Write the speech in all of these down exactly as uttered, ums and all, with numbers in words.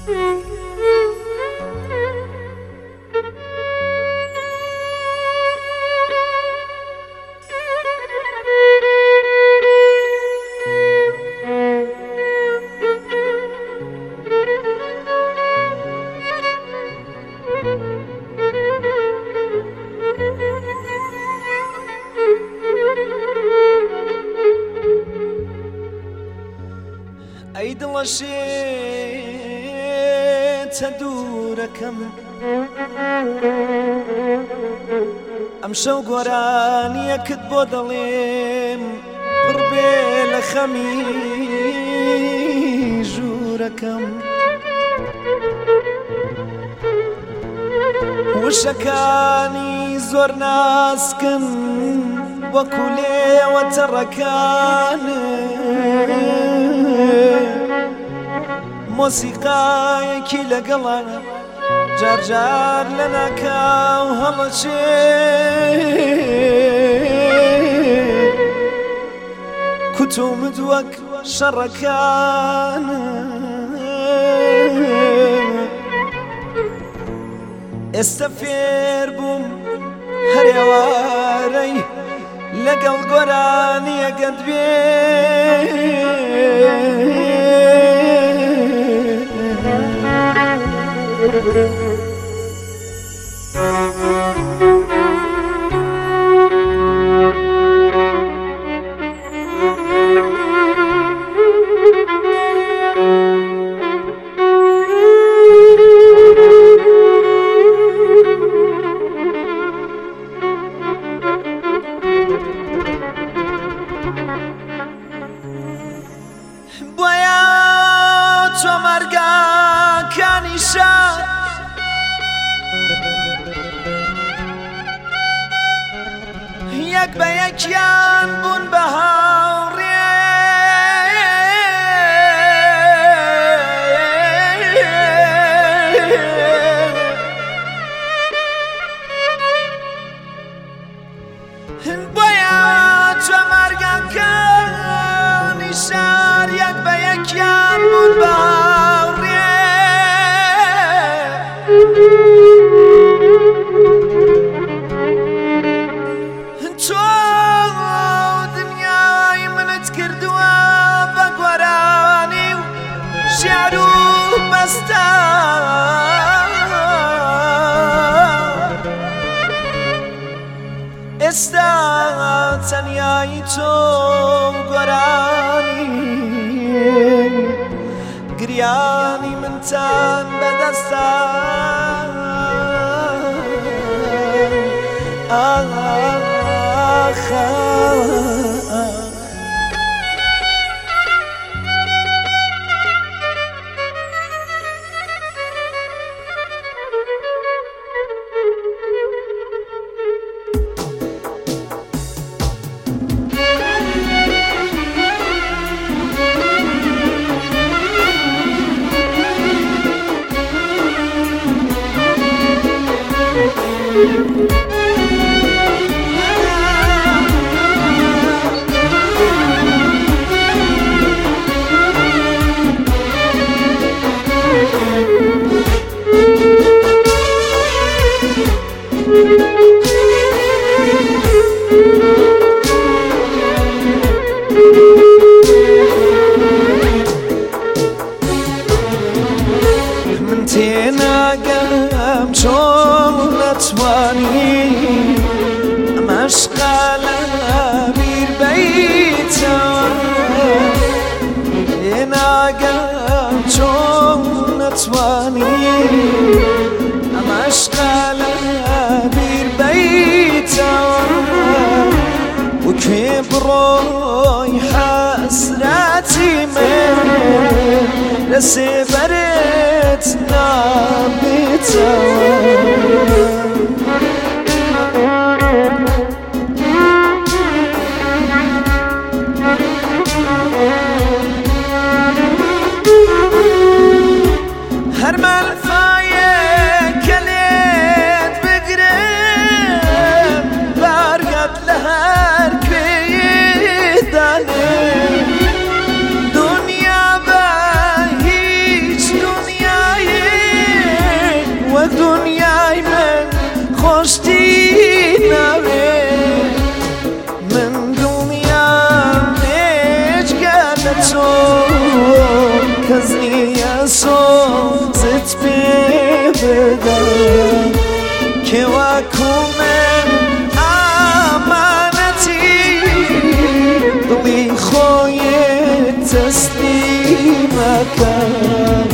ئەی دڵەشێتە دوورەکەم ئەم شەو گۆرانیەکت بۆ دەڵێم پڕ بێ لە خەمی ژوورەکەم وشەکانی زۆر ناسکن وەکو لێوەتە ڕەکانت مۆسیقایەکی لەگەڵە جارجار لە ناکاو هەڵەچێ کوتومت وەک شەڕەکان ئێستا فێر بووم هەر ئێوارەی لەگەڵ گۆرانیەکەت بێ بۆیە تۆ مەرگەکانی شار یەک بە یەکیان بوون بە هاوڕێ بۆیە تۆ مەرگەکانی شار یەک بە یەکیان بوون بە هاوڕێ تۆ دنیای منت کردووە بە گۆرانی و شیعر و مەستان ئێستا تەنیایی تۆ گۆرانی گریانی منتان بەدەستە ئاخە من تێناگەم چۆن نەتوانی ئەم عەشقە لە بیر بەیتەوە تێناگەم چۆن نەتوانی ئەم عەشقە لە بیر بەیتەوە وەکوێ بڕۆی حەسرەتی من لە سێبەرت نابێتەوە هەر مەلفایەکە لێت بگرم بەرگەت لە هەر کوێیدانێ دنیا بە هیچ دنیای تو کزنی اصول زت ببدم که وکومن امانتی دلی خوی تسلیمکم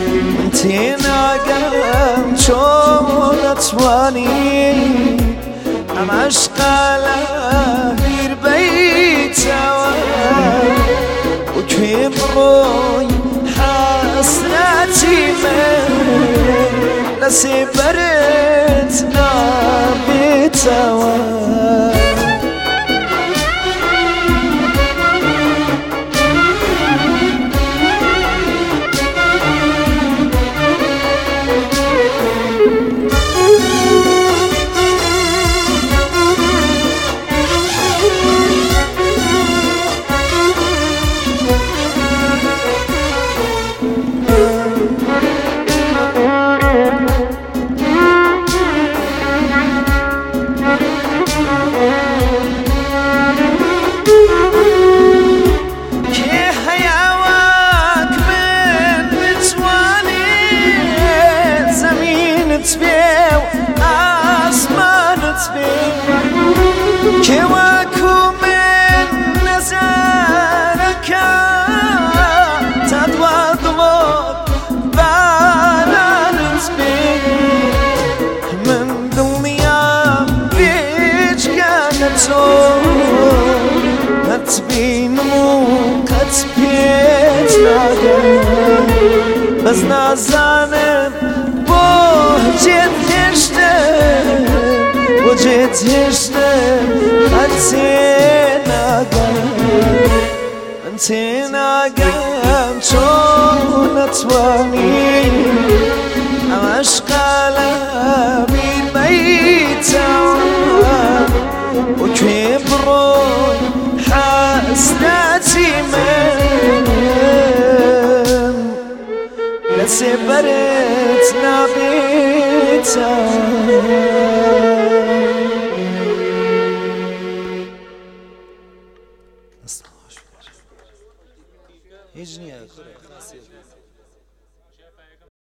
تناگم چون اتوانی ام عشقاله بیر بیتوا و که بروی حسرتی من لسبرت نابتوا که وکو من نظرك تتوضب بارانت بي من دنيا بيج كانتو هتبين مو كتبيت ناقم بس نازانم بوجد هشتم وجد هشتم انتناقم انتناقم چون اتوانی عشقاله بیر بیتوا و که بروی حسرتی من لسبرت نبیتوا